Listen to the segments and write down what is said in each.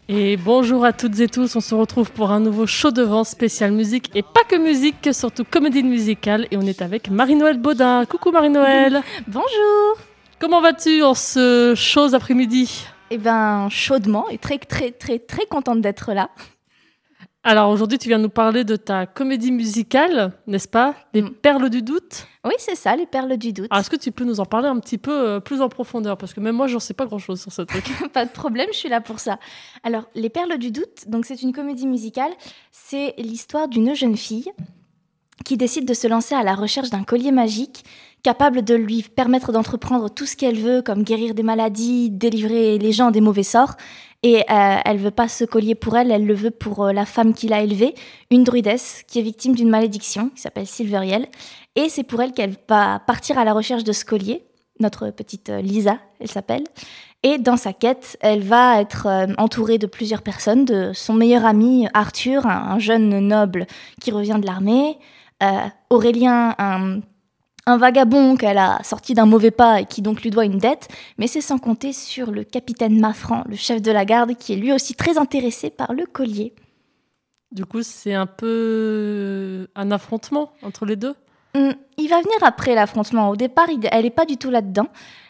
Et bonjour à toutes et tous, on se retrouve pour un nouveau show de vent spécial musique et pas que musique, surtout comédie musicale. Et on est avec Marie-Noëlle Baudin. Coucou Marie-Noëlle. Bonjour. Comment vas-tu en ce chaud après-midi ? Eh ben, chaudement et très contente d'être là. Alors aujourd'hui, tu viens nous parler de ta comédie musicale, n'est-ce pas ? Les Perles du Doute. Oui, c'est ça, les Perles du Doute. Alors, est-ce que tu peux nous en parler un petit peu plus en profondeur ? Parce que même moi, j'en sais pas grand-chose sur ce truc. Pas de problème, je suis là pour ça. Alors, les Perles du Doute, donc c'est une comédie musicale. C'est l'histoire d'une jeune fille qui décide de se lancer à la recherche d'un collier magique capable de lui permettre d'entreprendre tout ce qu'elle veut, comme guérir des maladies, délivrer les gens des mauvais sorts. Et elle veut pas ce collier pour elle, elle le veut pour la femme qui l'a élevée, une druidesse qui est victime d'une malédiction, qui s'appelle Silveriel. Et c'est pour elle qu'elle va partir à la recherche de ce collier, notre petite Lisa, elle s'appelle. Et dans sa quête, elle va être entourée de plusieurs personnes, de son meilleur ami Arthur, un jeune noble qui revient de l'armée, Aurélien, un vagabond qu'elle a sorti d'un mauvais pas et qui donc lui doit une dette, mais c'est sans compter sur le capitaine Maffran, le chef de la garde, qui est lui aussi très intéressé par le collier. Du coup, c'est un peu un affrontement entre les deux ? Il va venir après l'affrontement. Au départ, elle n'est pas du tout là-dedans.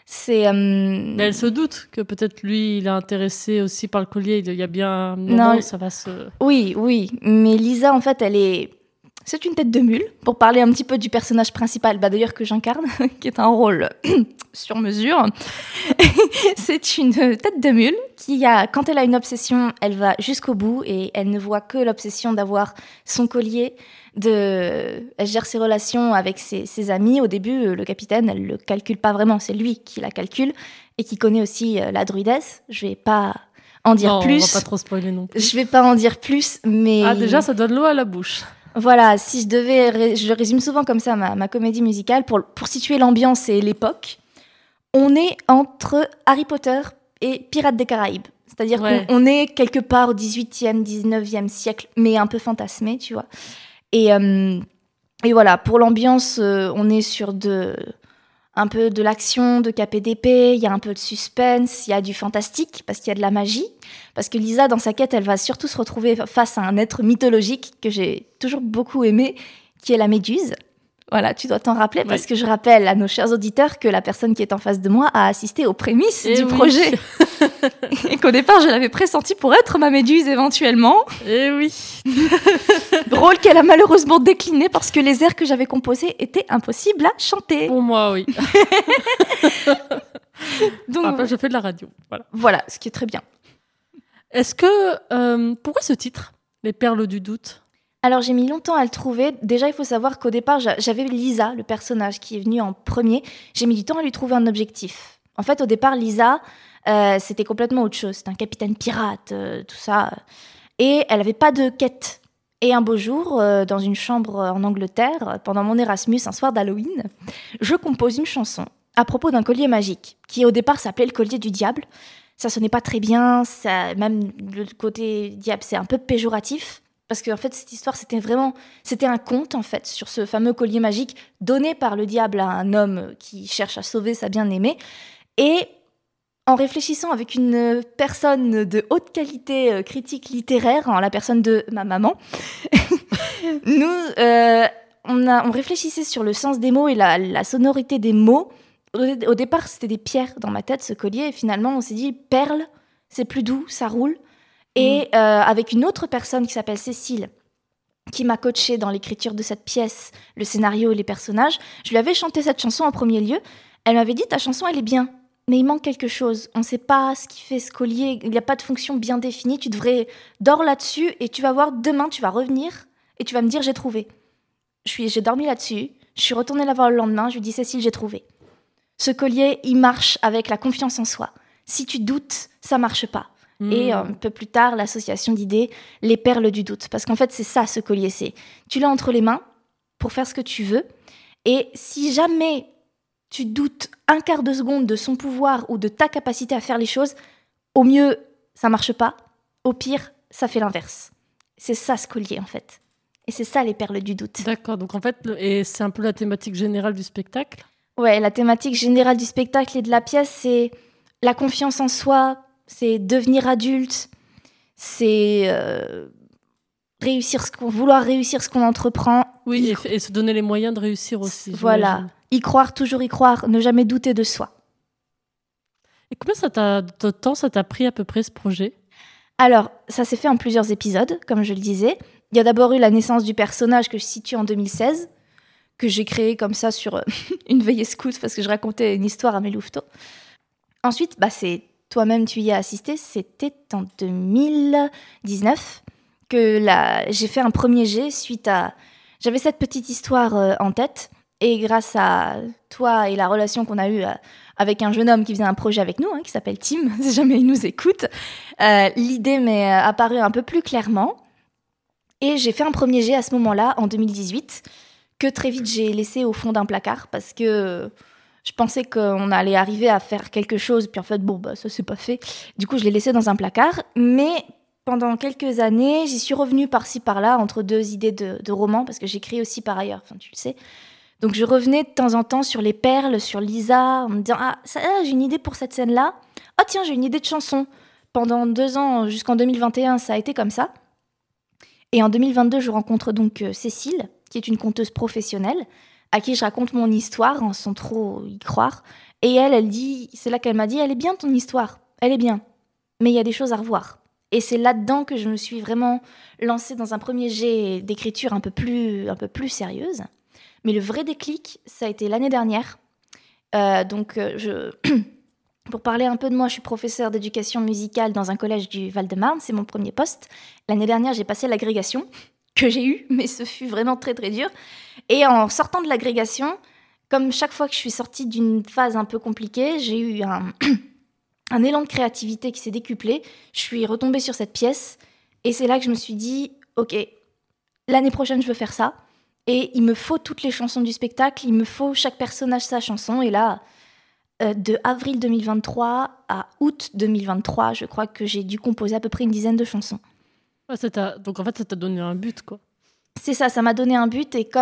Mais elle se doute que peut-être lui, il est intéressé aussi par le collier. Il y a bien un moment où ça va se... Oui. Mais Lisa, en fait, c'est une tête de mule, pour parler un petit peu du personnage principal, d'ailleurs que j'incarne, qui est un rôle sur mesure. C'est une tête de mule qui, quand elle a une obsession, elle va jusqu'au bout et elle ne voit que l'obsession d'avoir son collier. Elle gère ses relations avec ses amis. Au début, le capitaine, elle ne le calcule pas vraiment, c'est lui qui la calcule et qui connaît aussi la druidesse. Je ne vais pas en dire plus. On va pas trop spoiler non plus. Je ne vais pas en dire plus, mais... Ah, déjà, ça donne l'eau à la bouche. Voilà, si je devais... Je résume souvent comme ça ma comédie musicale pour situer l'ambiance et l'époque. On est entre Harry Potter et Pirates des Caraïbes. C'est-à-dire qu'on est quelque part au 18e, 19e siècle, mais un peu fantasmé, tu vois. Et voilà, pour l'ambiance, on est sur un peu de l'action, de KPDP, il y a un peu de suspense, il y a du fantastique, parce qu'il y a de la magie. Parce que Lisa, dans sa quête, elle va surtout se retrouver face à un être mythologique que j'ai toujours beaucoup aimé, qui est la Méduse. Voilà, tu dois t'en rappeler, parce que je rappelle à nos chers auditeurs que la personne qui est en face de moi a assisté aux prémices du projet. Et qu'au départ, je l'avais pressenti pour être ma Méduse éventuellement. Eh oui. Rôle qu'elle a malheureusement décliné parce que les airs que j'avais composés étaient impossibles à chanter. Pour moi, oui. Donc, après, je fais de la radio. Voilà, ce qui est très bien. Est-ce que... pourquoi ce titre, Les Perles du Doute ? Alors, j'ai mis longtemps à le trouver. Déjà, il faut savoir qu'au départ, j'avais Lisa, le personnage qui est venu en premier. J'ai mis du temps à lui trouver un objectif. En fait, au départ, Lisa, c'était complètement autre chose. C'était un capitaine pirate, tout ça. Et elle n'avait pas de quête. Et un beau jour, dans une chambre en Angleterre, pendant mon Erasmus, un soir d'Halloween, je compose une chanson à propos d'un collier magique, qui au départ s'appelait le collier du diable. Ça sonnait pas très bien, même le côté diable, c'est un peu péjoratif. Parce qu'en fait, cette histoire, c'était un conte, en fait, sur ce fameux collier magique donné par le diable à un homme qui cherche à sauver sa bien-aimée. Et en réfléchissant avec une personne de haute qualité critique littéraire, en la personne de ma maman, on réfléchissait sur le sens des mots et la sonorité des mots. Au départ, c'était des pierres dans ma tête, ce collier. Et finalement, on s'est dit, perle, c'est plus doux, ça roule. Et avec une autre personne qui s'appelle Cécile, qui m'a coachée dans l'écriture de cette pièce, le scénario et les personnages, je lui avais chanté cette chanson en premier lieu. Elle m'avait dit, ta chanson, elle est bien, mais il manque quelque chose. On ne sait pas ce qui fait ce collier, il n'y a pas de fonction bien définie. Tu devrais dormir là-dessus et tu vas voir, demain, tu vas revenir et tu vas me dire, j'ai trouvé. J'ai dormi là-dessus, je suis retournée la voir le lendemain, je lui dis, Cécile, j'ai trouvé. Ce collier, il marche avec la confiance en soi. Si tu doutes, ça ne marche pas. Et un peu plus tard, l'association d'idées, les perles du doute. Parce qu'en fait, c'est ça, ce collier. Tu l'as entre les mains pour faire ce que tu veux. Et si jamais tu doutes un quart de seconde de son pouvoir ou de ta capacité à faire les choses, au mieux, ça marche pas. Au pire, ça fait l'inverse. C'est ça, ce collier, en fait. Et c'est ça, les perles du doute. D'accord. Donc, en fait, et c'est un peu la thématique générale du spectacle ? Ouais, la thématique générale du spectacle et de la pièce, c'est la confiance en soi, c'est devenir adulte, c'est vouloir réussir ce qu'on entreprend. Oui, et se donner les moyens de réussir aussi. Voilà, j'imagine. y croire, toujours y croire, ne jamais douter de soi. Et combien de temps ça t'a pris à peu près ce projet ? Alors, ça s'est fait en plusieurs épisodes, comme je le disais. Il y a d'abord eu la naissance du personnage que je situe en 2016, que j'ai créé comme ça sur une veillée scout parce que je racontais une histoire à mes louveteaux. Ensuite, c'est toi-même, tu y as assisté, c'était en 2019 que j'ai fait un premier jet suite à... J'avais cette petite histoire en tête et grâce à toi et la relation qu'on a eue avec un jeune homme qui faisait un projet avec nous, qui s'appelle Tim, si jamais il nous écoute, l'idée m'est apparue un peu plus clairement. Et j'ai fait un premier jet à ce moment-là, en 2018, que très vite j'ai laissé au fond d'un placard parce que je pensais qu'on allait arriver à faire quelque chose, puis en fait, ça s'est pas fait. Du coup, je l'ai laissé dans un placard. Mais pendant quelques années, j'y suis revenue par-ci, par-là, entre deux idées de romans, parce que j'écris aussi par ailleurs, tu le sais. Donc, je revenais de temps en temps sur les perles, sur Lisa, en me disant j'ai une idée pour cette scène-là. Ah, tiens, j'ai une idée de chanson. Pendant 2 ans, jusqu'en 2021, ça a été comme ça. Et en 2022, je rencontre donc Cécile, qui est une conteuse professionnelle, à qui je raconte mon histoire sans trop y croire. Et elle dit, c'est là qu'elle m'a dit, elle est bien ton histoire, elle est bien, mais il y a des choses à revoir. Et c'est là-dedans que je me suis vraiment lancée dans un premier jet d'écriture un peu plus sérieuse. Mais le vrai déclic, ça a été l'année dernière. Pour parler un peu de moi, je suis professeure d'éducation musicale dans un collège du Val-de-Marne, c'est mon premier poste. L'année dernière, j'ai passé l'agrégation, que j'ai eue, mais ce fut vraiment très très dur. Et en sortant de l'agrégation, comme chaque fois que je suis sortie d'une phase un peu compliquée, j'ai eu un élan de créativité qui s'est décuplé. Je suis retombée sur cette pièce, et c'est là que je me suis dit, ok, l'année prochaine, je veux faire ça. Et il me faut toutes les chansons du spectacle, il me faut chaque personnage sa chanson, et là... de avril 2023 à août 2023, je crois que j'ai dû composer à peu près une dizaine de chansons. Ouais, donc en fait, ça t'a donné un but, quoi. C'est ça m'a donné un but. Et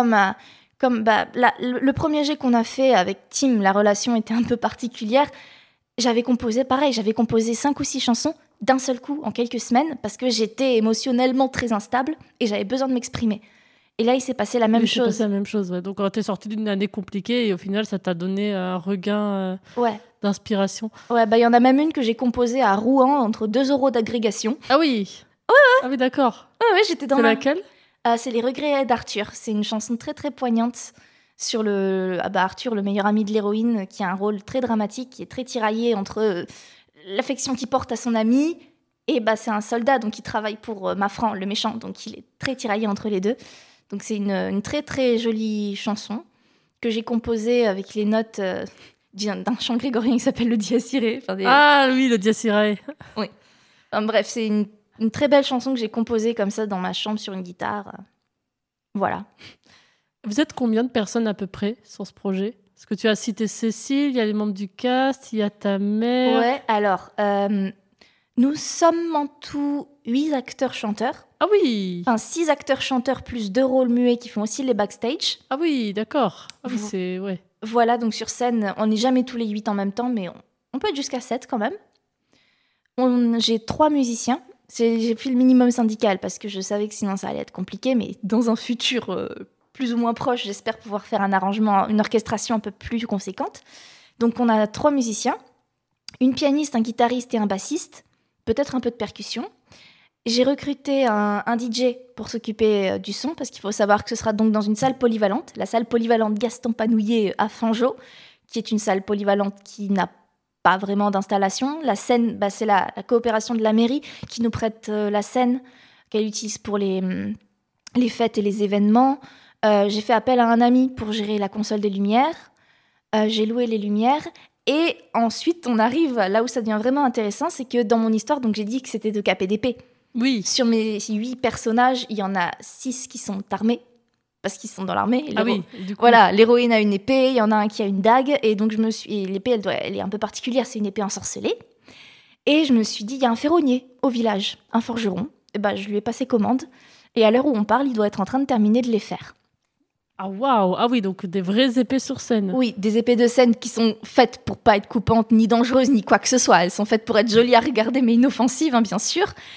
le premier jet qu'on a fait avec Tim, la relation était un peu particulière. J'avais composé 5 ou 6 chansons d'un seul coup en quelques semaines parce que j'étais émotionnellement très instable et j'avais besoin de m'exprimer. Et là, il s'est passé la même chose. Il s'est passé la même chose, ouais. Donc, t'es sortie d'une année compliquée et au final, ça t'a donné un regain d'inspiration. Ouais, il y en a même une que j'ai composée à Rouen entre 2 euros d'agrégation. Ah oui. Ouais. Ah oui, d'accord. Ouais, j'étais dans laquelle ? C'est Les Regrets d'Arthur. C'est une chanson très, très poignante sur Arthur, le meilleur ami de l'héroïne, qui a un rôle très dramatique, qui est très tiraillé entre l'affection qu'il porte à son ami et c'est un soldat, donc il travaille pour Mafran, le méchant, donc il est très tiraillé entre les deux. Donc c'est une très très jolie chanson que j'ai composée avec les notes d'un chant grégorien qui s'appelle le Dies Irae. Ah oui, le Dies Irae. Oui. Bref, c'est une très belle chanson que j'ai composée comme ça dans ma chambre sur une guitare. Voilà. Vous êtes combien de personnes à peu près sur ce projet ? Parce que tu as cité Cécile, il y a les membres du cast, il y a ta mère. Ouais, alors, nous sommes en tout 8 acteurs-chanteurs. Ah oui. Enfin, 6 acteurs-chanteurs plus 2 rôles muets qui font aussi les backstage. Ah oui, d'accord. Ah oui, c'est... Ouais. Voilà, donc sur scène, on n'est jamais tous les 8 en même temps, mais on peut être jusqu'à 7 quand même. J'ai 3 musiciens. J'ai pris le minimum syndical parce que je savais que sinon ça allait être compliqué, mais dans un futur plus ou moins proche, j'espère pouvoir faire un arrangement, une orchestration un peu plus conséquente. Donc on a 3 musiciens, une pianiste, un guitariste et un bassiste, peut-être un peu de percussion. J'ai recruté un DJ pour s'occuper du son, parce qu'il faut savoir que ce sera donc dans une salle polyvalente, la salle polyvalente Gaston Panouillet à Fangeau, qui est une salle polyvalente qui n'a pas vraiment d'installation. La scène, c'est la coopération de la mairie qui nous prête la scène qu'elle utilise pour les fêtes et les événements. J'ai fait appel à un ami pour gérer la console des lumières. J'ai loué les lumières. Et ensuite, on arrive là où ça devient vraiment intéressant, c'est que dans mon histoire, donc j'ai dit que c'était de KPDP. Oui. Sur mes 8 personnages, il y en a 6 qui sont armés, parce qu'ils sont dans l'armée. Ah oui, du coup. Voilà, l'héroïne a une épée, il y en a un qui a une dague, et donc et l'épée, elle est un peu particulière, c'est une épée ensorcelée. Et je me suis dit, il y a un ferronnier au village, un forgeron. Et je lui ai passé commande, et à l'heure où on parle, il doit être en train de terminer de les faire. Ah waouh. Ah oui, donc des vraies épées sur scène. Oui, des épées de scène qui sont faites pour pas être coupantes, ni dangereuses, ni quoi que ce soit. Elles sont faites pour être jolies à regarder, mais inoffensives, bien sûr.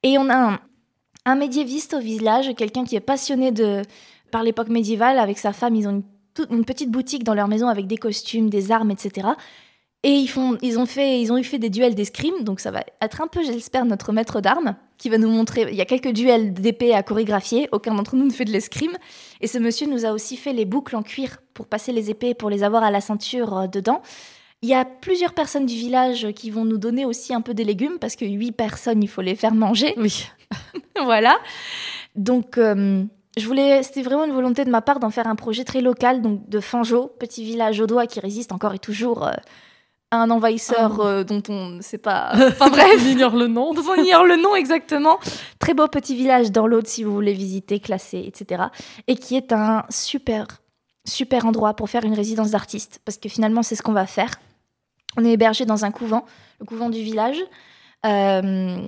Et on a un médiéviste au village, quelqu'un qui est passionné par l'époque médiévale. Avec sa femme, ils ont une petite boutique dans leur maison avec des costumes, des armes, etc. Et ils ont fait des duels d'escrime, donc ça va être un peu, j'espère, notre maître d'armes, qui va nous montrer. Il y a quelques duels d'épée à chorégraphier, aucun d'entre nous ne fait de l'escrime. Et ce monsieur nous a aussi fait les boucles en cuir pour passer les épées, pour les avoir à la ceinture dedans. Il y a plusieurs personnes du village qui vont nous donner aussi un peu des légumes, parce que 8 personnes, il faut les faire manger. Oui. Voilà. Donc, c'était vraiment une volonté de ma part d'en faire un projet très local, donc de Fangeau, petit village audois qui résiste encore et toujours à un envahisseur dont on ne sait pas... Enfin bref. On ignore le nom. On ignore le nom, exactement. Très beau petit village dans l'Aude, si vous voulez visiter, classer, etc. Et qui est un super, super endroit pour faire une résidence d'artiste, parce que finalement, c'est ce qu'on va faire. On est hébergé dans un couvent, le couvent du village. Voilà,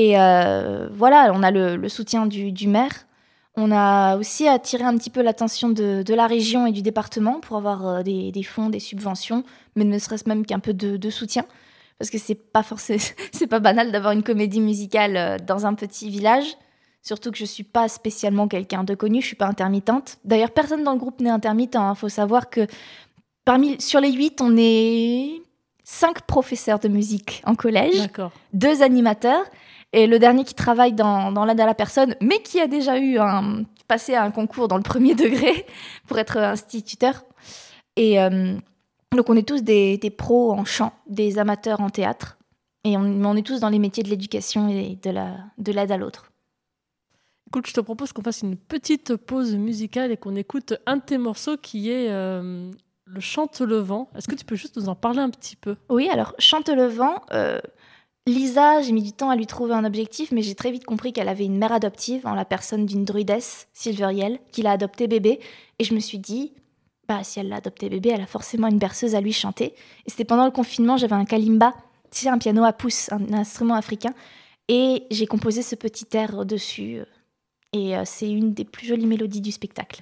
on a le soutien du maire. On a aussi attiré un petit peu l'attention de la région et du département pour avoir des fonds, des subventions, mais ne serait-ce même qu'un peu de soutien. Parce que c'est pas banal d'avoir une comédie musicale dans un petit village. Surtout que je suis pas spécialement quelqu'un de connu, je suis pas intermittente. D'ailleurs, personne dans le groupe n'est intermittent. Il faut savoir que sur les 8, on est 5 professeurs de musique en collège, D'accord. 2 animateurs. Et le dernier qui travaille dans l'aide à la personne, mais qui a déjà passé un concours dans le premier degré pour être instituteur. Et donc, on est tous des pros en chant, des amateurs en théâtre. Et on est tous dans les métiers de l'éducation et de l'aide à l'autre. Écoute, je te propose qu'on fasse une petite pause musicale et qu'on écoute un de tes morceaux qui est le Chante le vent. Est-ce que tu peux juste nous en parler un petit peu ? Oui, alors, Chante le vent... Lisa, j'ai mis du temps à lui trouver un objectif, mais j'ai très vite compris qu'elle avait une mère adoptive en la personne d'une druidesse, Silveriel, qui l'a adopté bébé. Et je me suis dit, si elle l'a adopté bébé, elle a forcément une berceuse à lui chanter. Et c'était pendant le confinement, j'avais un kalimba, un piano à pouce, un instrument africain. Et j'ai composé ce petit air dessus. Et c'est une des plus jolies mélodies du spectacle.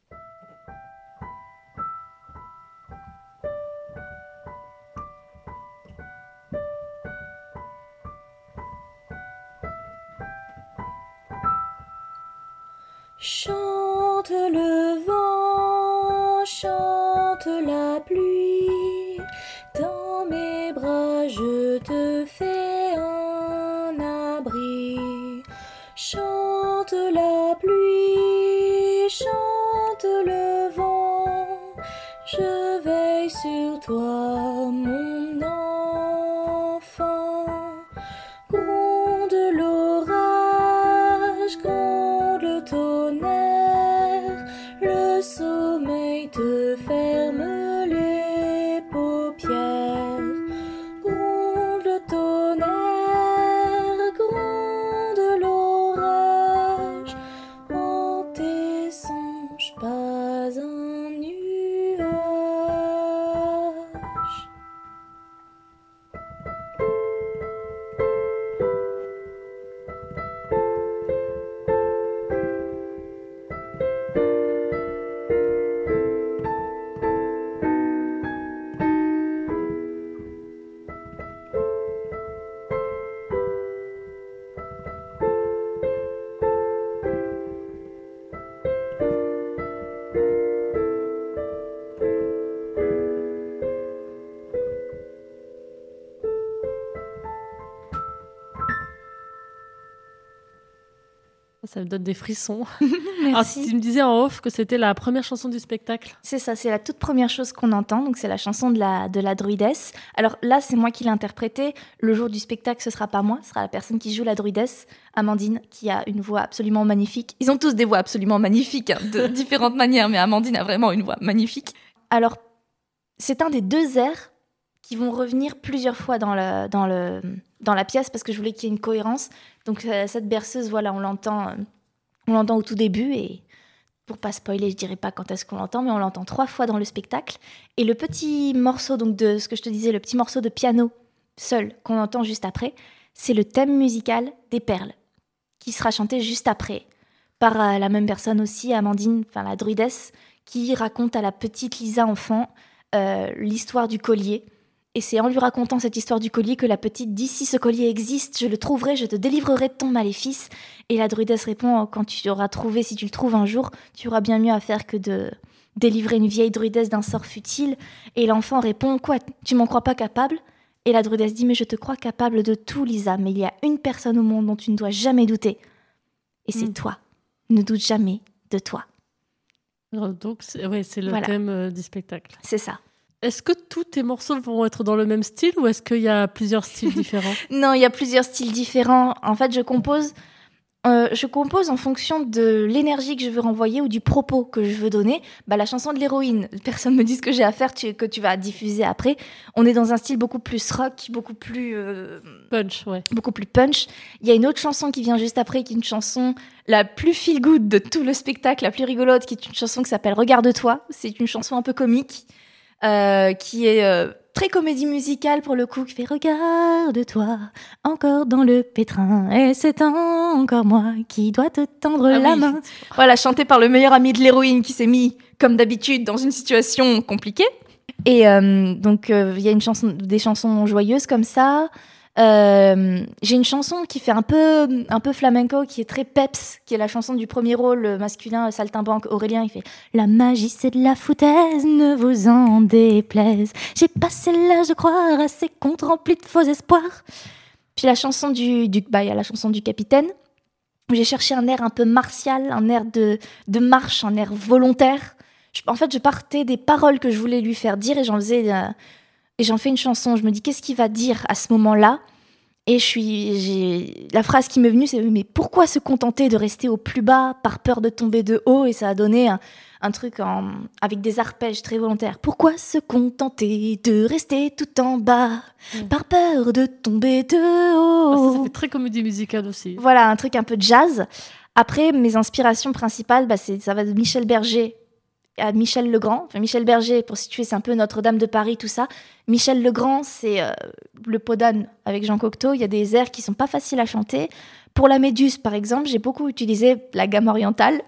Chante le vent, chante la pluie, dans mes bras je te fais un abri. Chante la pluie, chante le vent, je veille sur toi mon enfant. Gronde l'orage, gronde le tonnerre, le sommeil te ferme les paupières. Gronde le tonnerre, gronde l'orage, en tes songes pas un nuage. Ça me donne des frissons. Merci. Alors, tu me disais en off que c'était la première chanson du spectacle. C'est ça, c'est la toute première chose qu'on entend, donc c'est la chanson de la druidesse. Alors là, c'est moi qui l'ai interprétée. Le jour du spectacle, ce sera pas moi, ce sera la personne qui joue la druidesse, Amandine, qui a une voix absolument magnifique. Ils ont tous des voix absolument magnifiques, de différentes manières, mais Amandine a vraiment une voix magnifique. Alors, c'est un des 2 airs qui vont revenir plusieurs fois dans la pièce, parce que je voulais qu'il y ait une cohérence. Donc cette berceuse, voilà, on l'entend au tout début, et pour pas spoiler, je dirais pas quand est-ce qu'on l'entend, mais on l'entend 3 fois dans le spectacle. Et le petit morceau, donc de ce que je te disais, le petit morceau de piano seul qu'on entend juste après, c'est le thème musical des Perles, qui sera chanté juste après par la même personne aussi, Amandine, enfin la druidesse, qui raconte à la petite Lisa enfant l'histoire du collier. Et c'est en lui racontant cette histoire du collier que la petite dit « Si ce collier existe, je le trouverai, je te délivrerai de ton maléfice. » Et la druidesse répond « Quand tu l'auras trouvé, si tu le trouves un jour, tu auras bien mieux à faire que de délivrer une vieille druidesse d'un sort futile. » Et l'enfant répond « Quoi, tu m'en crois pas capable ?» Et la druidesse dit « Mais je te crois capable de tout, Lisa, mais il y a une personne au monde dont tu ne dois jamais douter. Et c'est toi. Ne doute jamais de toi. » Donc, c'est le Voilà. thème du spectacle. C'est ça. Est-ce que tous tes morceaux vont être dans le même style ou est-ce qu'il y a plusieurs styles différents? Non, il y a plusieurs styles différents. En fait, je compose en fonction de l'énergie que je veux renvoyer ou du propos que je veux donner. La chanson de l'héroïne, personne me dit ce que j'ai à faire, que tu vas diffuser après. On est dans un style beaucoup plus rock, beaucoup plus Punch, ouais. beaucoup plus punch. Il y a une autre chanson qui vient juste après, qui est une chanson la plus feel good de tout le spectacle, la plus rigolote, qui est une chanson qui s'appelle Regarde-toi. C'est une chanson un peu comique, qui est très comédie musicale pour le coup, qui fait Regarde-toi, encore dans le pétrin, et c'est encore moi qui dois te tendre la main. Voilà, chantée par le meilleur ami de l'héroïne qui s'est mis, comme d'habitude, dans une situation compliquée. Et donc, il y a des chansons joyeuses comme ça. J'ai une chanson qui fait un peu flamenco, qui est très peps, qui est la chanson du premier rôle masculin, saltimbanque Aurélien. Il fait « La magie c'est de la foutaise, ne vous en déplaise. J'ai passé l'âge de croire à ces contes remplis de faux espoirs. » Puis la chanson il y a la chanson du capitaine, où j'ai cherché un air un peu martial, un air de marche, un air volontaire. En fait, je partais des paroles que je voulais lui faire dire et j'en fais une chanson. Je me dis, qu'est-ce qu'il va dire à ce moment-là ? Et la phrase qui m'est venue, c'est « Mais pourquoi se contenter de rester au plus bas par peur de tomber de haut ?» Et ça a donné un truc avec des arpèges très volontaires. « Pourquoi se contenter de rester tout en bas par peur de tomber de haut ?» Ça fait très comédie musicale aussi. Voilà, un truc un peu jazz. Après, mes inspirations principales, ça va de Michel Berger à Michel Legrand. Enfin, Michel Berger, pour situer, c'est un peu Notre-Dame de Paris, tout ça. Michel Legrand, c'est le Podane avec Jean Cocteau. Il y a des airs qui sont pas faciles à chanter. Pour la Méduse, par exemple, j'ai beaucoup utilisé la gamme orientale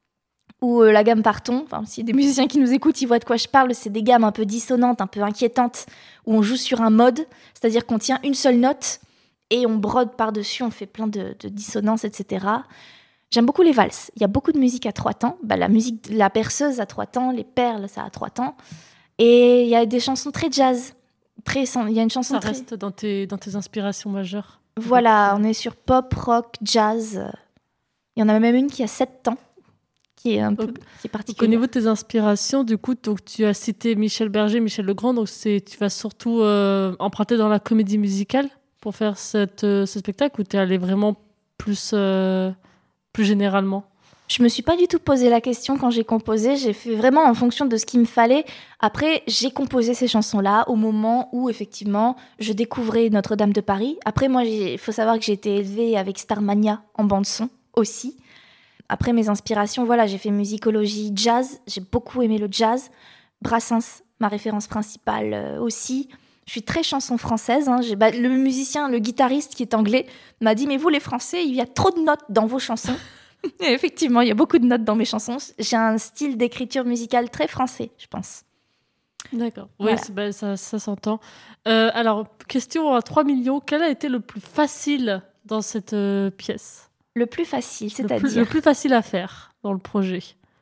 ou la gamme Parton. Enfin, s'il y a des musiciens qui nous écoutent, ils voient de quoi je parle. C'est des gammes un peu dissonantes, un peu inquiétantes, où on joue sur un mode, c'est-à-dire qu'on tient une seule note et on brode par-dessus, on fait plein de dissonances, etc. J'aime beaucoup les valses. Il y a beaucoup de musique à 3 temps. La musique, la berceuse à 3 temps, les perles, ça a 3 temps. Et il y a des chansons très jazz. Il y a une chanson ça reste dans tes inspirations majeures. Voilà, on est sur pop, rock, jazz. Il y en a même une qui a 7 temps, qui est particulière. Au niveau de tes inspirations, du coup, donc, tu as cité Michel Berger, Michel Legrand. Donc tu vas surtout emprunter dans la comédie musicale pour faire ce spectacle, ou tu es allé vraiment plus généralement? Je me suis pas du tout posé la question quand j'ai composé. J'ai fait vraiment en fonction de ce qu'il me fallait. Après, j'ai composé ces chansons-là au moment où, effectivement, je découvrais Notre-Dame de Paris. Après, moi, il faut savoir que j'ai été élevée avec Starmania en bande-son aussi. Après, mes inspirations, voilà, j'ai fait musicologie, jazz. J'ai beaucoup aimé le jazz. Brassens, ma référence principale aussi. Je suis très chanson française. Le musicien, le guitariste qui est anglais, m'a dit « Mais vous, les Français, il y a trop de notes dans vos chansons. » Et effectivement, il y a beaucoup de notes dans mes chansons. J'ai un style d'écriture musicale très français, je pense. D'accord. Voilà. Oui, ça s'entend. Alors, question à 3 millions. Quel a été le plus facile dans cette pièce ? Le plus facile, c'est-à-dire le plus facile à faire dans le projet.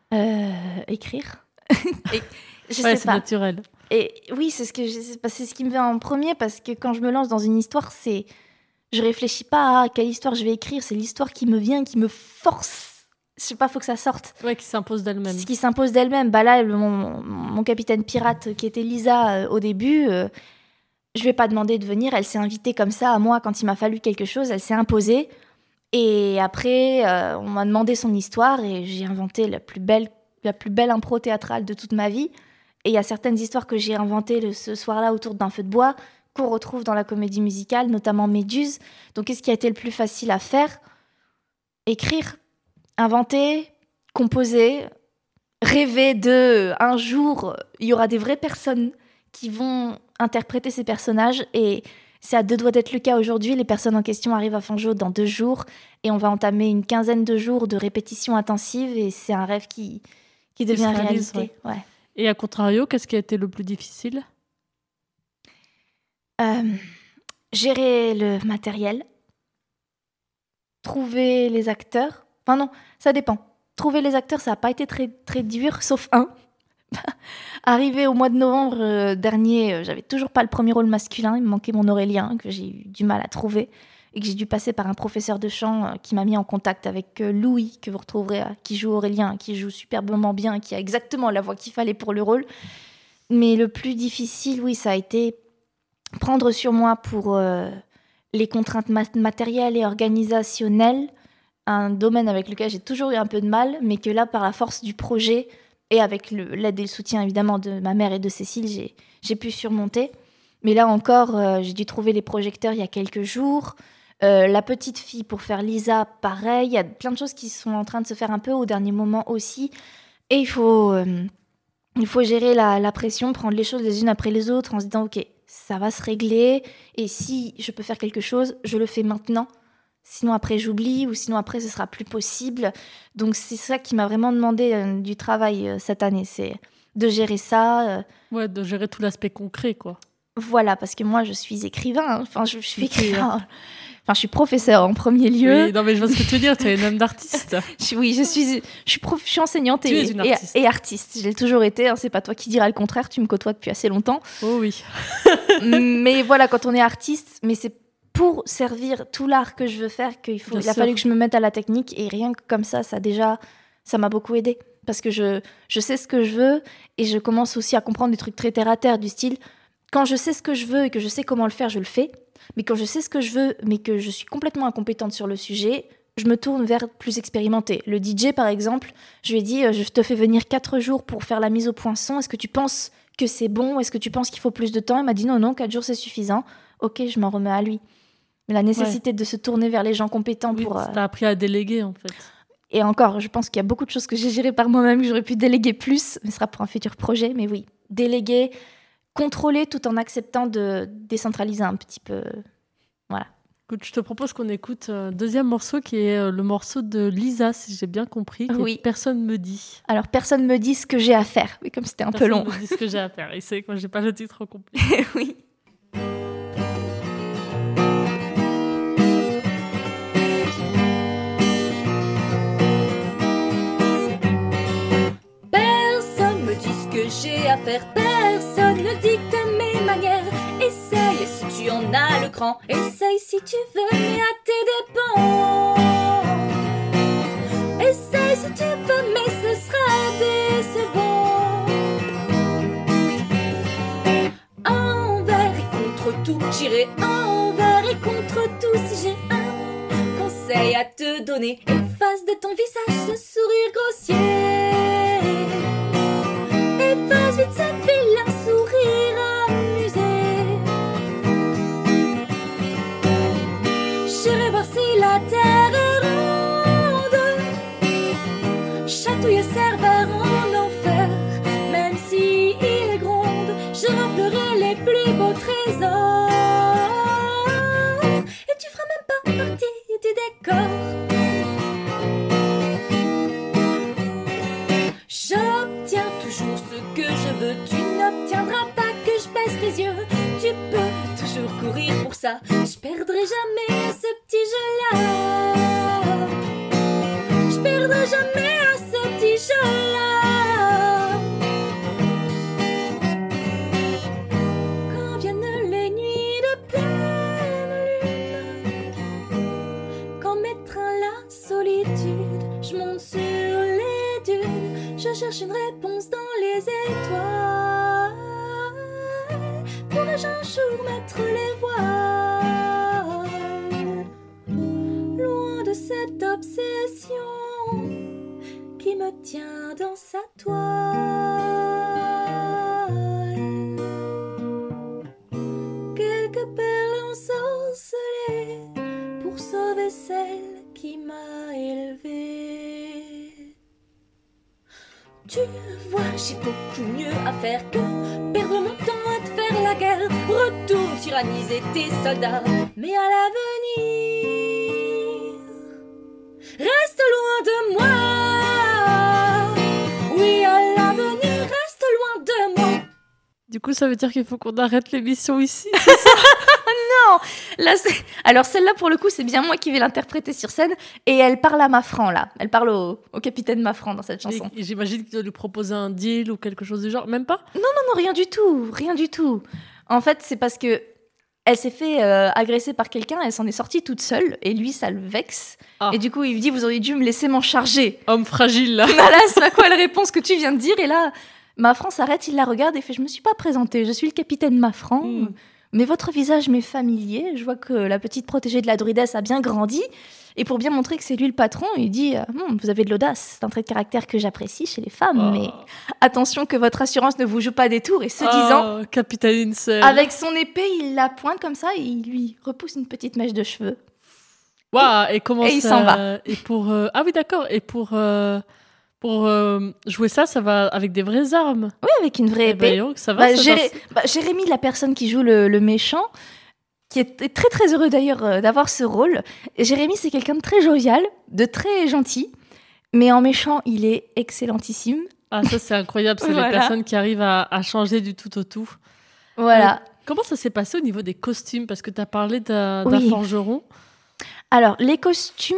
Écrire. Je sais sais pas. pas. Naturel. Et oui, c'est ce qui me vient en premier, parce que quand je me lance dans une histoire, je réfléchis pas à quelle histoire je vais écrire, c'est l'histoire qui me vient, qui me force. Je sais pas, faut que ça sorte. Ouais, qui s'impose d'elle-même. Ce qui s'impose d'elle-même. Là, mon capitaine pirate, qui était Lisa au début, je vais pas demander de venir. Elle s'est invitée comme ça à moi quand il m'a fallu quelque chose. Elle s'est imposée. Et après, on m'a demandé son histoire et j'ai inventé la plus belle impro théâtrale de toute ma vie. Et il y a certaines histoires que j'ai inventées ce soir-là autour d'un feu de bois qu'on retrouve dans la comédie musicale, notamment Méduse. Donc, qu'est-ce qui a été le plus facile à faire ? Écrire, inventer, composer, rêver un jour, il y aura des vraies personnes qui vont interpréter ces personnages, et c'est à 2 doigts d'être le cas aujourd'hui. Les personnes en question arrivent à Fangeau dans 2 jours et on va entamer une 15aine de jours de répétition intensive, et c'est un rêve qui devient réalité. Ouais. Et à contrario, qu'est-ce qui a été le plus difficile ? Gérer le matériel, trouver les acteurs. Enfin non, ça dépend. Trouver les acteurs, ça n'a pas été très, très dur, sauf un. Arrivé au mois de novembre dernier, j'avais toujours pas le premier rôle masculin. Il me manquait mon Aurélien, que j'ai eu du mal à trouver. Et que j'ai dû passer par un professeur de chant qui m'a mis en contact avec Louis, que vous retrouverez, qui joue Aurélien, qui joue superbement bien, qui a exactement la voix qu'il fallait pour le rôle. Mais le plus difficile, oui, ça a été prendre sur moi pour les contraintes matérielles et organisationnelles, un domaine avec lequel j'ai toujours eu un peu de mal, mais que là, par la force du projet et avec l'aide et le soutien évidemment de ma mère et de Cécile, j'ai pu surmonter. Mais là encore, j'ai dû trouver les projecteurs il y a quelques jours. La petite fille pour faire Lisa, pareil. Il y a plein de choses qui sont en train de se faire un peu au dernier moment aussi. Et il faut gérer la pression, prendre les choses les unes après les autres en se disant « Ok, ça va se régler. Et si je peux faire quelque chose, je le fais maintenant. Sinon après j'oublie ou sinon après ce sera plus possible. » Donc c'est ça qui m'a vraiment demandé du travail cette année. C'est de gérer ça. Ouais, de gérer tout l'aspect concret, quoi. Voilà, parce que moi je suis écrivain. Enfin, je suis écrivain. Enfin, je suis professeure en premier lieu. Oui, non, mais je vois ce que tu veux dire. Tu es une âme d'artiste. Oui, je suis enseignante tu es une artiste. Et artiste. Je l'ai toujours été. Hein, c'est pas toi qui diras le contraire. Tu me côtoies depuis assez longtemps. Oh oui. Mais voilà, quand on est artiste, mais c'est pour servir tout l'art que je veux faire qu'il a fallu que je me mette à la technique. Et rien que comme ça m'a beaucoup aidée. Parce que je sais ce que je veux et je commence aussi à comprendre des trucs très terre à terre du style. Quand je sais ce que je veux et que je sais comment le faire, je le fais. Mais quand je sais ce que je veux, mais que je suis complètement incompétente sur le sujet, je me tourne vers plus expérimenté. Le DJ, par exemple, je lui ai dit, je te fais venir 4 jours pour faire la mise au point son. Est-ce que tu penses que c'est bon? Est-ce que tu penses qu'il faut plus de temps? Il m'a dit, non, 4 jours, c'est suffisant. Ok, je m'en remets à lui. Mais la nécessité de se tourner vers les gens compétents pour... t'as appris à déléguer, en fait. Et encore, je pense qu'il y a beaucoup de choses que j'ai gérées par moi-même, que j'aurais pu déléguer plus, mais ce sera pour un futur projet. Mais oui, déléguer, contrôler tout en acceptant de décentraliser un petit peu. Voilà. Écoute, je te propose qu'on écoute un deuxième morceau qui est le morceau de Lisa, si j'ai bien compris. Oui. Personne me dit. Alors, personne me dit ce que j'ai à faire. Mais comme c'était un peu long. Personne me dit ce que j'ai à faire. Et c'est que moi, j'ai pas le titre au complet. Oui. Personne me dit ce que j'ai à faire, personne ne dicte mes manières. Essaye si tu en as le cran, essaye si tu veux, mais à tes dépens. Essaye si tu veux, mais ce sera décevant. Envers et contre tout, j'irai envers et contre tout. Si j'ai un conseil à te donner, efface de ton visage ce sourire grossier. Efface vite ce vilain sourire amusé. J'irai voir si la terre est ronde, chatouille Cerbère en enfer. Même si il gronde, je remplirai les plus beaux trésors. Et tu feras même pas partie du décor. J'obtiens toujours ce que je veux. Tu n'obtiendras pas que je baisse les yeux. Tu peux toujours courir pour ça. Je perdrai jamais à ce petit jeu-là. Je perdrai jamais à ce petit jeu-là. Quand viennent les nuits de pleine lune, quand m'étreint la solitude, je monte sur les dunes. Je cherche une réponse dans les étoiles. Pourrais-je un jour mettre les voiles loin de cette obsession qui me tient dans sa toile? Quelques perles ensorcelées pour sauver celle qui m'a élevée. Tu vois, j'ai beaucoup mieux à faire que perdre mon temps à te faire la guerre. Retourne tyranniser tes soldats, mais à l'avenir, reste loin de moi. Oui, à l'avenir, reste loin de moi. Du coup, ça veut dire qu'il faut qu'on arrête l'émission ici. Là, alors celle-là, pour le coup, c'est bien moi qui vais l'interpréter sur scène. Et elle parle à Mafran, là. Elle parle au capitaine Mafran dans cette chanson. Et j'imagine que tu dois lui proposer un deal ou quelque chose du genre. Même pas? Non, rien du tout. Rien du tout. En fait, c'est parce que elle s'est fait agresser par quelqu'un. Elle s'en est sortie toute seule. Et lui, ça le vexe. Ah. Et du coup, il lui dit, vous auriez dû me laisser m'en charger. Homme fragile, là. Voilà, c'est à quoi la réponse que tu viens de dire. Et là, Mafran s'arrête, il la regarde et fait, je me suis pas présentée. Je suis le capitaine Mafran. Mais votre visage m'est familier. Je vois que la petite protégée de la druidesse a bien grandi. Et pour bien montrer que c'est lui le patron, il dit vous avez de l'audace. C'est un trait de caractère que j'apprécie chez les femmes. Mais attention que votre assurance ne vous joue pas des tours. Et ce disant, Capitaine Incel. avec son épée, il la pointe comme ça et il lui repousse une petite mèche de cheveux. Waouh, et comment il s'en va. Et pour ah oui, d'accord. Et pour jouer ça va avec des vraies armes. Oui, avec une vraie épée. Donc, ça va. Jérémy, la personne qui joue le méchant, qui est très très heureux d'ailleurs d'avoir ce rôle. Et Jérémy, c'est quelqu'un de très jovial, de très gentil, mais en méchant, il est excellentissime. Ah, ça c'est incroyable, c'est les personnes qui arrivent à changer du tout au tout. Voilà. Comment ça s'est passé au niveau des costumes? Parce que tu as parlé d'un forgeron. Alors, les costumes...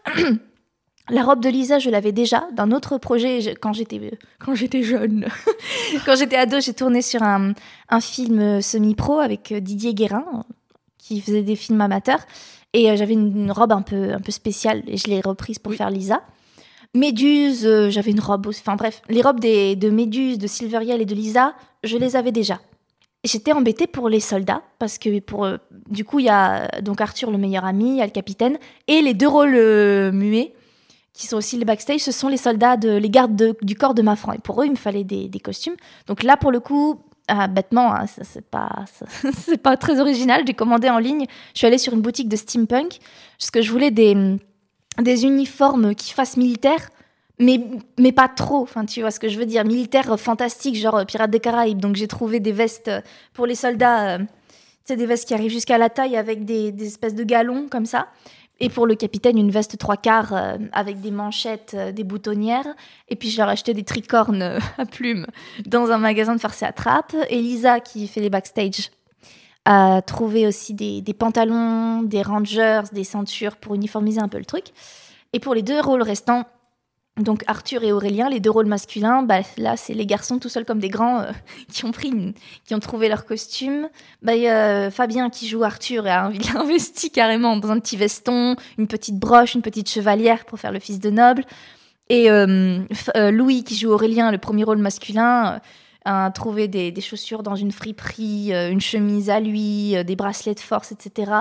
La robe de Lisa, je l'avais déjà d'un autre projet quand j'étais jeune. Quand j'étais ado, j'ai tourné sur un film semi-pro avec Didier Guérin, qui faisait des films amateurs. Et j'avais une robe un peu spéciale et je l'ai reprise pour faire Lisa. Méduse, j'avais une robe aussi. Enfin bref, les robes de Méduse, de Silveriel et de Lisa, je les avais déjà. J'étais embêtée pour les soldats parce que du coup, il y a donc Arthur, le meilleur ami, il y a le capitaine et les deux rôles muets qui sont aussi les backstage, ce sont les soldats, les gardes du corps de Mafran. Et pour eux, il me fallait des costumes. Donc là, pour le coup, bêtement, hein, c'est pas très original. J'ai commandé en ligne. Je suis allée sur une boutique de steampunk parce que je voulais des uniformes qui fassent militaire, mais pas trop. Enfin, tu vois ce que je veux dire, militaire fantastique, genre Pirates des Caraïbes. Donc j'ai trouvé des vestes pour les soldats, des vestes qui arrivent jusqu'à la taille avec des espèces de galons comme ça. Et pour le capitaine, une veste 3/4 avec des manchettes, des boutonnières. Et puis, je leur ai acheté des tricornes à plumes dans un magasin de farce et attrape. Et Lisa, qui fait les backstage, a trouvé aussi des pantalons, des rangers, des ceintures pour uniformiser un peu le truc. Et pour les deux rôles restants, donc Arthur et Aurélien, les deux rôles masculins, là, c'est les garçons tout seuls comme des grands qui ont trouvé leur costume. Fabien qui joue Arthur a investi carrément dans un petit veston, une petite broche, une petite chevalière pour faire le fils de noble. Et Louis qui joue Aurélien, le premier rôle masculin, a trouvé des chaussures dans une friperie, une chemise à lui, des bracelets de force, etc.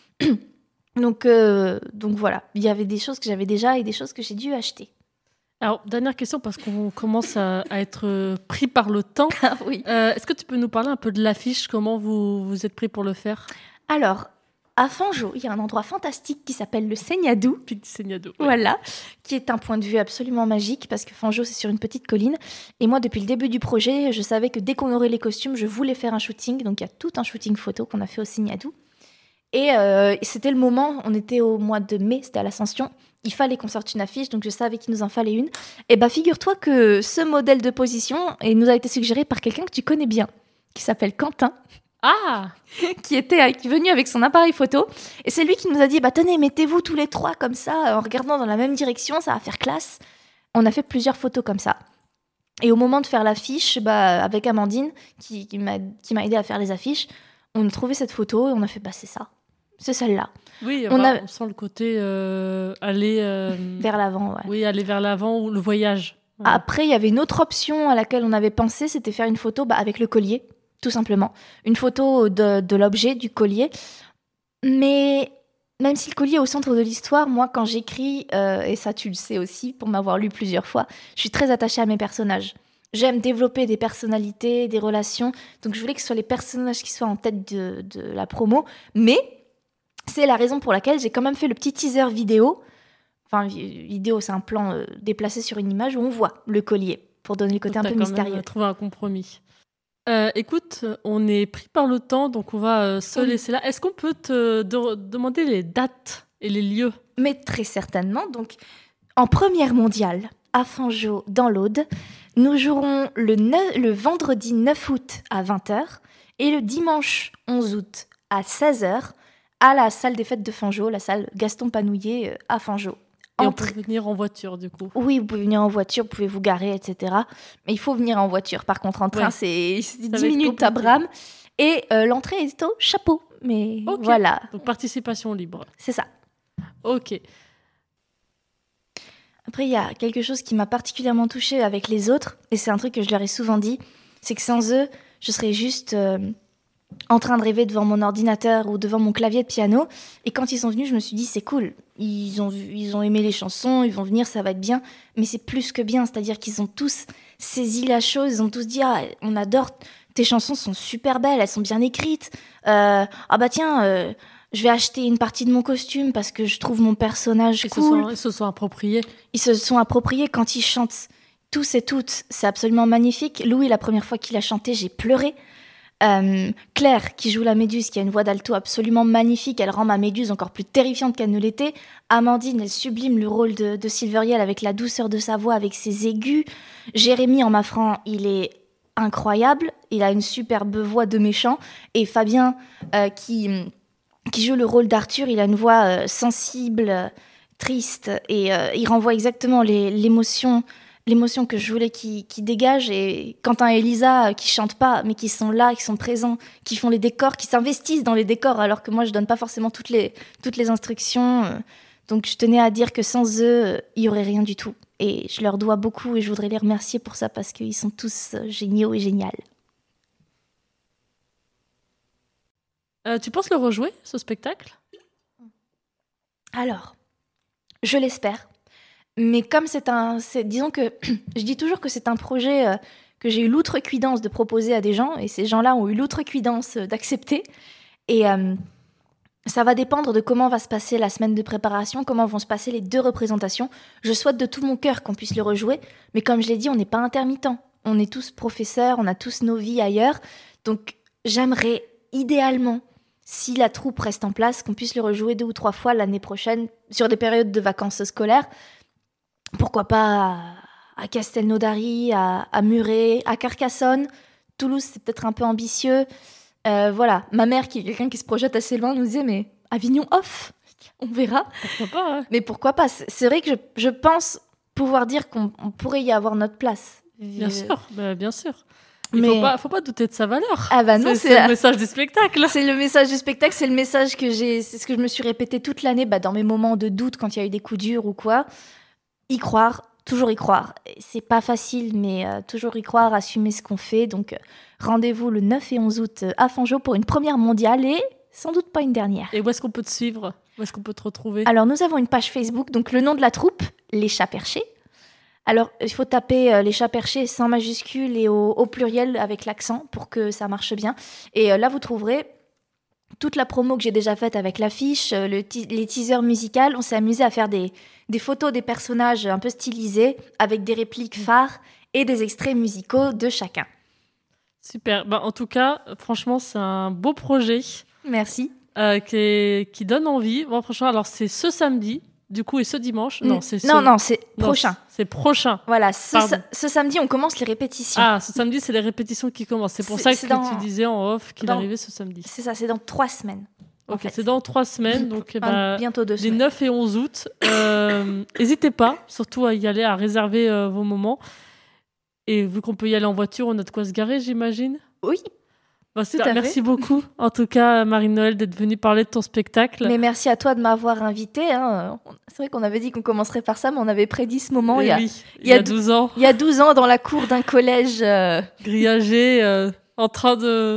Donc voilà, il y avait des choses que j'avais déjà et des choses que j'ai dû acheter. Alors, dernière question, parce qu'on commence à être pris par le temps. Ah oui. Est-ce que tu peux nous parler un peu de l'affiche? Comment vous êtes pris pour le faire? Alors, à Fangeau, il y a un endroit fantastique qui s'appelle le Seignadou. Pic du Seignadou. Ouais. Voilà, qui est un point de vue absolument magique, parce que Fangeau, c'est sur une petite colline. Et moi, depuis le début du projet, je savais que dès qu'on aurait les costumes, je voulais faire un shooting. Donc, il y a tout un shooting photo qu'on a fait au Seignadou. Et c'était le moment, on était au mois de mai, c'était à l'Ascension. Il fallait qu'on sorte une affiche, donc je savais qu'il nous en fallait une. Et figure-toi que ce modèle de position nous a été suggéré par quelqu'un que tu connais bien, qui s'appelle Quentin. Ah qui est venu avec son appareil photo. Et c'est lui qui nous a dit, tenez, mettez-vous tous les trois comme ça, en regardant dans la même direction, ça va faire classe. On a fait plusieurs photos comme ça. Et au moment de faire l'affiche, avec Amandine, qui m'a aidé à faire les affiches, on a trouvé cette photo et on a fait, c'est ça. C'est celle-là. Oui, on sent le côté aller... vers l'avant, ouais. Oui, aller vers l'avant ou le voyage. Ouais. Après, il y avait une autre option à laquelle on avait pensé, c'était faire une photo avec le collier, tout simplement. Une photo de l'objet, du collier. Mais même si le collier est au centre de l'histoire, moi, quand j'écris, et ça tu le sais aussi, pour m'avoir lu plusieurs fois, je suis très attachée à mes personnages. J'aime développer des personnalités, des relations. Donc, je voulais que ce soit les personnages qui soient en tête de la promo. Mais... c'est la raison pour laquelle j'ai quand même fait le petit teaser vidéo. Enfin, vidéo, c'est un plan déplacé sur une image où on voit le collier, pour donner le côté un peu mystérieux. On a trouvé un compromis. Écoute, on est pris par le temps, donc on va se laisser là. Est-ce qu'on peut te demander les dates et les lieux? Mais très certainement. Donc, en première mondiale, à Fangeau dans l'Aude. Nous jouerons le vendredi 9 août à 20h et le dimanche 11 août à 16h à la salle des fêtes de Fangeau, la salle Gaston Panouillet à Fangeau. Et on peut venir en voiture, du coup. Oui, vous pouvez venir en voiture, vous pouvez vous garer, etc. Mais il faut venir en voiture. Par contre, en train, c'est 10 minutes à Bram. Et l'entrée est au chapeau. Mais voilà. Donc, participation libre. C'est ça. Ok. Après, il y a quelque chose qui m'a particulièrement touchée avec les autres. Et c'est un truc que je leur ai souvent dit. C'est que sans eux, je serais juste en train de rêver devant mon ordinateur ou devant mon clavier de piano. Et quand ils sont venus, je me suis dit, c'est cool. Ils ont aimé les chansons, ils vont venir, ça va être bien. Mais c'est plus que bien. C'est-à-dire qu'ils ont tous saisi la chose. Ils ont tous dit, on adore... Tes chansons sont super belles, elles sont bien écrites. Je vais acheter une partie de mon costume parce que je trouve mon personnage cool. Ils se sont appropriés. Ils se sont appropriés quand ils chantent tous et toutes. C'est absolument magnifique. Louis, la première fois qu'il a chanté, j'ai pleuré. Claire, qui joue la Méduse, qui a une voix d'alto absolument magnifique, elle rend ma Méduse encore plus terrifiante qu'elle ne l'était. Amandine, elle sublime le rôle de Silveriel avec la douceur de sa voix, avec ses aigus. Jérémy, en m'affrant, il est incroyable, il a une superbe voix de méchant, et Fabien qui joue le rôle d'Arthur, il a une voix sensible, triste, et il renvoie exactement l'émotion que je voulais qu'il dégage. Et Quentin et Elisa qui chantent pas, mais qui sont là, qui sont présents, qui font les décors, qui s'investissent dans les décors, alors que moi je donne pas forcément toutes les instructions. Donc je tenais à dire que sans eux, il y aurait rien du tout. Et je leur dois beaucoup et je voudrais les remercier pour ça parce qu'ils sont tous géniaux et géniales. Tu penses le rejouer, ce spectacle ? Alors, je l'espère. Mais comme disons que je dis toujours que c'est un projet que j'ai eu l'outrecuidance de proposer à des gens, et ces gens-là ont eu l'outrecuidance d'accepter. Et ça va dépendre de comment va se passer la semaine de préparation, comment vont se passer les 2 représentations. Je souhaite de tout mon cœur qu'on puisse le rejouer, mais comme je l'ai dit, on n'est pas intermittents. On est tous professeurs, on a tous nos vies ailleurs. Donc j'aimerais idéalement, si la troupe reste en place, qu'on puisse le rejouer 2 ou 3 fois l'année prochaine, sur des périodes de vacances scolaires. Pourquoi pas à Castelnaudary, à Muret, à Carcassonne. Toulouse, c'est peut-être un peu ambitieux. Voilà, ma mère, qui est quelqu'un qui se projette assez loin, nous disait, mais Avignon off, on verra. Pourquoi pas, hein. Mais pourquoi pas ? C'est vrai que je pense pouvoir dire qu'on pourrait y avoir notre place. Bien sûr, bien sûr. Il Mais faut pas douter de sa valeur. Ah bah non, c'est le message du spectacle. C'est le message du spectacle, c'est le message c'est ce que je me suis répété toute l'année, dans mes moments de doute, quand il y a eu des coups durs ou quoi. Y croire, toujours y croire. C'est pas facile, mais toujours y croire, assumer ce qu'on fait. Donc rendez-vous le 9 et 11 août à Fangeau pour une première mondiale et sans doute pas une dernière. Et où est-ce qu'on peut te suivre ? Où est-ce qu'on peut te retrouver ? Alors nous avons une page Facebook, donc le nom de la troupe, Les Chats Perchés. Alors il faut taper Les Chats Perchés sans majuscule et au pluriel avec l'accent pour que ça marche bien. Et là vous trouverez toute la promo que j'ai déjà faite avec l'affiche, les teasers musicales. On s'est amusé à faire des photos des personnages un peu stylisés avec des répliques phares et des extraits musicaux de chacun. Super. En tout cas, franchement, c'est un beau projet. Merci. Qui donne envie. Bon, franchement, alors c'est ce samedi, du coup, et ce dimanche. Non, c'est prochain. C'est prochain. Voilà, ce samedi, on commence les répétitions. Ah, ce samedi, c'est les répétitions qui commencent. C'est pour ça que tu disais en off qu'il arrivait ce samedi. C'est ça, c'est dans 3 semaines. Ok, c'est dans 3 semaines. Donc, bientôt 2 semaines. Les 9 et 11 août. N'hésitez pas, surtout à y aller, à réserver vos moments. Et vu qu'on peut y aller en voiture, on a de quoi se garer, j'imagine. Oui. Super, merci beaucoup, en tout cas, Marie-Noël, d'être venue parler de ton spectacle. Mais merci à toi de m'avoir invitée. Hein. C'est vrai qu'on avait dit qu'on commencerait par ça, mais on avait prédit ce moment il y a 12 ans. Il y a 12 ans, dans la cour d'un collège. Grillagé, en train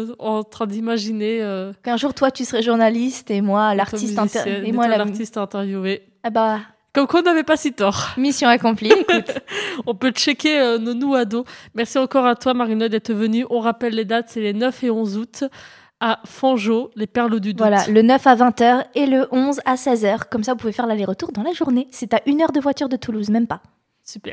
d'imaginer... qu'un jour, toi, tu serais journaliste et moi, l'artiste interviewé. Ah bah... Comme quoi, on n'avait pas si tort. Mission accomplie, écoute. On peut checker nos ados. Merci encore à toi, Marie-Noël, d'être venue. On rappelle les dates, c'est les 9 et 11 août à Fangeau, les Perles du Doute. Voilà, le 9 à 20h et le 11 à 16h. Comme ça, vous pouvez faire l'aller-retour dans la journée. C'est à 1 heure de voiture de Toulouse, même pas. Super.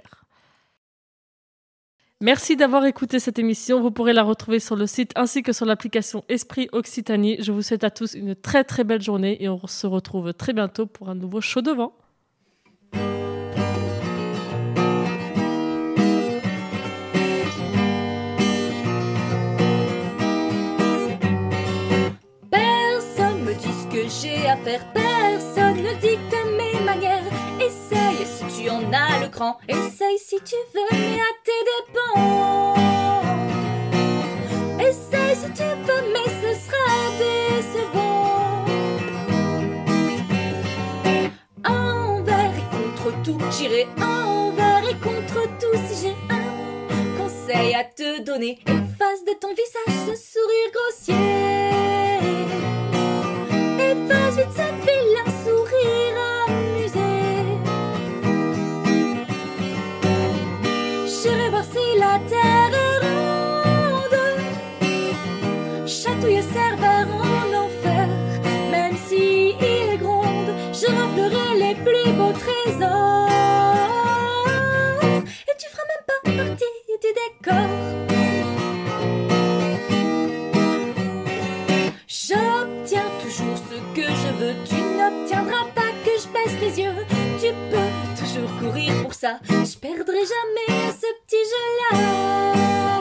Merci d'avoir écouté cette émission. Vous pourrez la retrouver sur le site ainsi que sur l'application Esprit Occitanie. Je vous souhaite à tous une très très belle journée et on se retrouve très bientôt pour un nouveau Chaud devant. Essaye si tu veux, mais à tes dépens. Essaye si tu veux, mais ce sera décevant. Envers et contre tout, j'irai envers et contre tout. Si j'ai un conseil à te donner, efface de ton visage ce sourire grossier. Efface vite ce vilain sourire amusé. J'irai voir si la terre est ronde, chatouille Cerbère en enfer. Même si il est gronde, je raflerai les plus beaux trésors. Et tu feras même pas partie du décor. J'obtiens toujours ce que je veux. Tu n'obtiendras pas que je baisse les yeux. Tu peux toujours courir pour ça. Je perdrai jamais à ce petit jeu-là.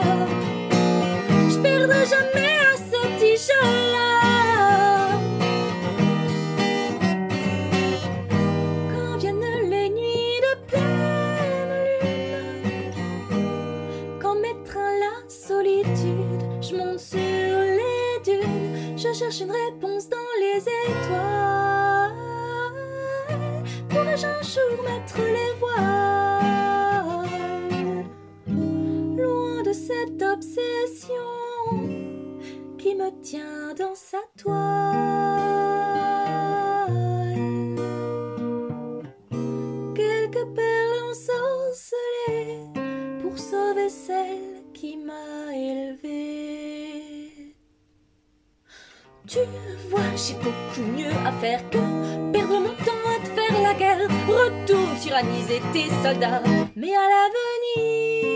Je perdrai jamais à ce petit jeu-là. Quand viennent les nuits de pleine lune, quand m'étreint la solitude, je monte sur les dunes. Je cherche une réponse dans les étoiles. Pourrais-je un jour mettre les voiles, loin de cette obsession qui me tient dans sa toile? Quelques perles ensorcelées pour sauver celle qui m'a élevée. Tu vois, j'ai beaucoup mieux à faire que perdre mon temps à te faire la guerre. Retourne tyranniser tes soldats, mais à l'avenir